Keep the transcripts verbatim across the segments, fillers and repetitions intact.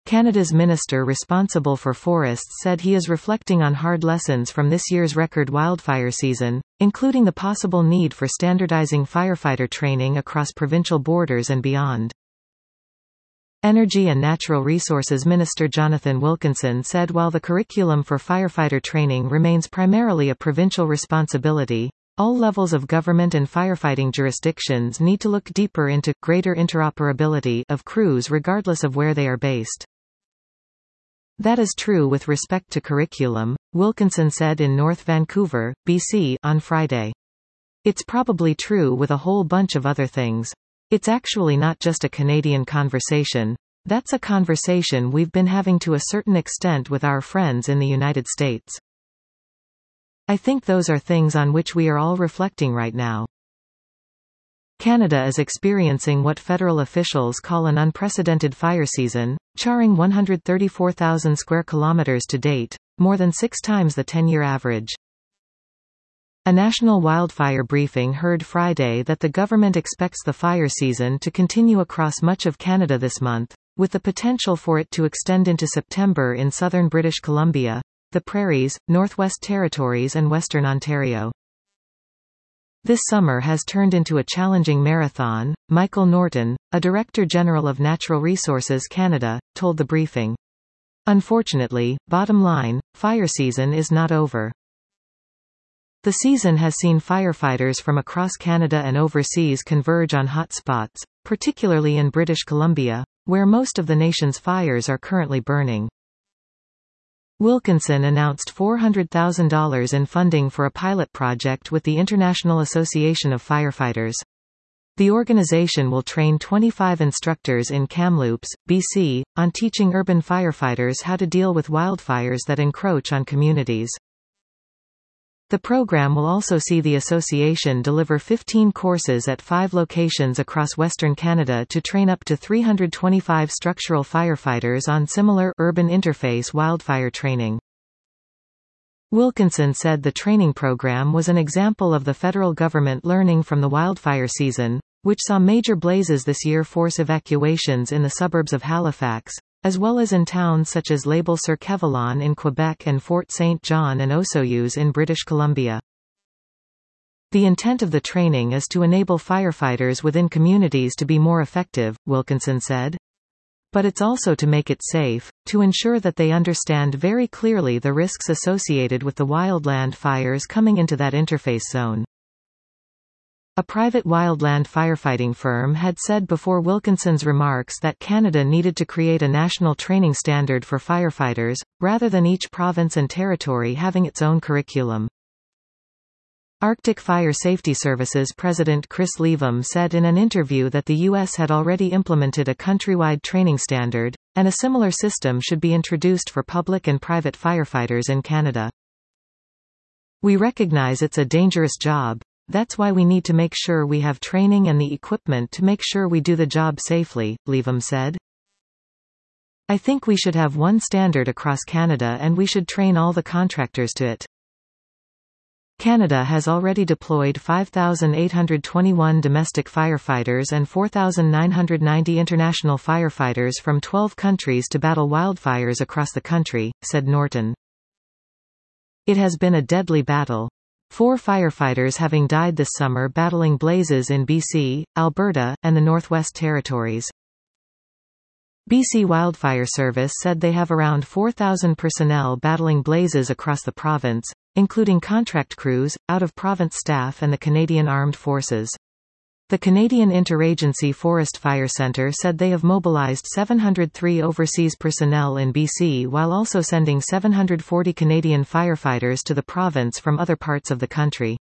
Canada's minister responsible for forests said he is reflecting on hard lessons from this year's record wildfire season, including the possible need for standardizing firefighter training across provincial borders and beyond. Energy and Natural Resources Minister Jonathan Wilkinson said while the curriculum for firefighter training remains primarily a provincial responsibility, all levels of government and firefighting jurisdictions need to look deeper into greater interoperability of crews regardless of where they are based. That is true with respect to curriculum, Wilkinson said in North Vancouver, B C, on Friday. It's probably true with a whole bunch of other things. It's actually not just a Canadian conversation. That's a conversation we've been having to a certain extent with our friends in the United States. I think those are things on which we are all reflecting right now. Canada is experiencing what federal officials call an unprecedented fire season, charring one hundred thirty-four thousand square kilometers to date, more than six times the ten-year average. A national wildfire briefing heard Friday that the government expects the fire season to continue across much of Canada this month, with the potential for it to extend into September in southern British Columbia, the Prairies, Northwest Territories and Western Ontario. This summer has turned into a challenging marathon, Michael Norton, a Director General of Natural Resources Canada, told the briefing. Unfortunately, bottom line, fire season is not over. The season has seen firefighters from across Canada and overseas converge on hot spots, particularly in British Columbia, where most of the nation's fires are currently burning. Wilkinson announced four hundred thousand dollars in funding for a pilot project with the International Association of Firefighters. The organization will train twenty-five instructors in Kamloops, B C, on teaching urban firefighters how to deal with wildfires that encroach on communities. The program will also see the association deliver fifteen courses at five locations across Western Canada to train up to three hundred twenty-five structural firefighters on similar urban interface wildfire training. Wilkinson said the training program was an example of the federal government learning from the wildfire season, which saw major blazes this year force evacuations in the suburbs of Halifax, as well as in towns such as Label-sur-Quévillon in Quebec and Fort Saint John and Osoyoos in British Columbia. The intent of the training is to enable firefighters within communities to be more effective, Wilkinson said. But it's also to make it safe, to ensure that they understand very clearly the risks associated with the wildland fires coming into that interface zone. A private wildland firefighting firm had said before Wilkinson's remarks that Canada needed to create a national training standard for firefighters, rather than each province and territory having its own curriculum. Arctic Fire Safety Services President Chris Leavam said in an interview that the U S had already implemented a countrywide training standard, and a similar system should be introduced for public and private firefighters in Canada. We recognize it's a dangerous job. That's why we need to make sure we have training and the equipment to make sure we do the job safely, Leavam said. I think we should have one standard across Canada and we should train all the contractors to it. Canada has already deployed five thousand eight hundred twenty-one domestic firefighters and four thousand nine hundred ninety international firefighters from twelve countries to battle wildfires across the country, said Norton. It has been a deadly battle. Four firefighters having died this summer battling blazes in B C, Alberta, and the Northwest Territories. B C Wildfire Service said they have around four thousand personnel battling blazes across the province, including contract crews, out-of-province staff and the Canadian Armed Forces. The Canadian Interagency Forest Fire Centre said they have mobilized seven hundred three overseas personnel in B C while also sending seven hundred forty Canadian firefighters to the province from other parts of the country.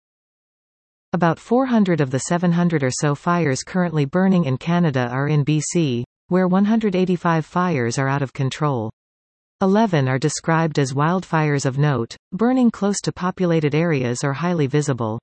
About four hundred of the seven hundred or so fires currently burning in Canada are in B C, where one hundred eighty-five fires are out of control. eleven are described as wildfires of note, burning close to populated areas or highly visible.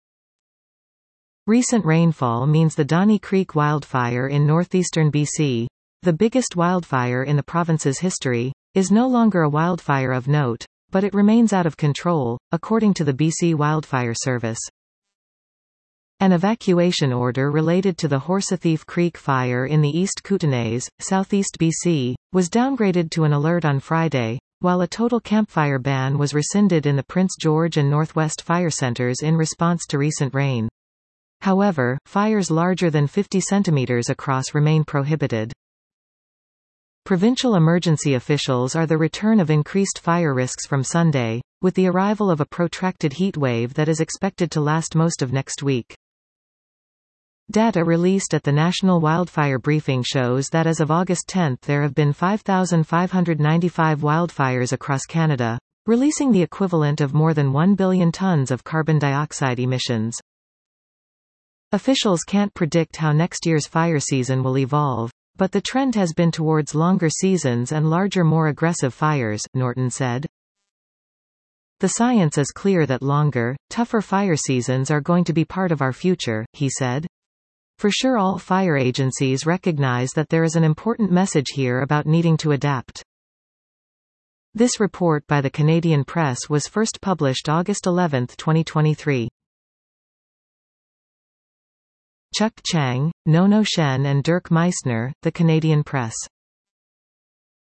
Recent rainfall means the Donnie Creek wildfire in northeastern B C, the biggest wildfire in the province's history, is no longer a wildfire of note, but it remains out of control, according to the B C Wildfire Service. An evacuation order related to the Horsethief Creek fire in the East Kootenays, southeast B C, was downgraded to an alert on Friday, while a total campfire ban was rescinded in the Prince George and Northwest fire centres in response to recent rain. However, fires larger than fifty centimetres across remain prohibited. Provincial emergency officials are the return of increased fire risks from Sunday, with the arrival of a protracted heat wave that is expected to last most of next week. Data released at the National Wildfire Briefing shows that as of August tenth there have been five thousand five hundred ninety-five wildfires across Canada, releasing the equivalent of more than one billion tons of carbon dioxide emissions. Officials can't predict how next year's fire season will evolve, but the trend has been towards longer seasons and larger, more aggressive fires, Norton said. The science is clear that longer, tougher fire seasons are going to be part of our future, he said. For sure, all fire agencies recognize that there is an important message here about needing to adapt. This report by the Canadian Press was first published August eleventh twenty twenty-three. Chuck Chang, Nono Shen and Dirk Meissner, The Canadian Press.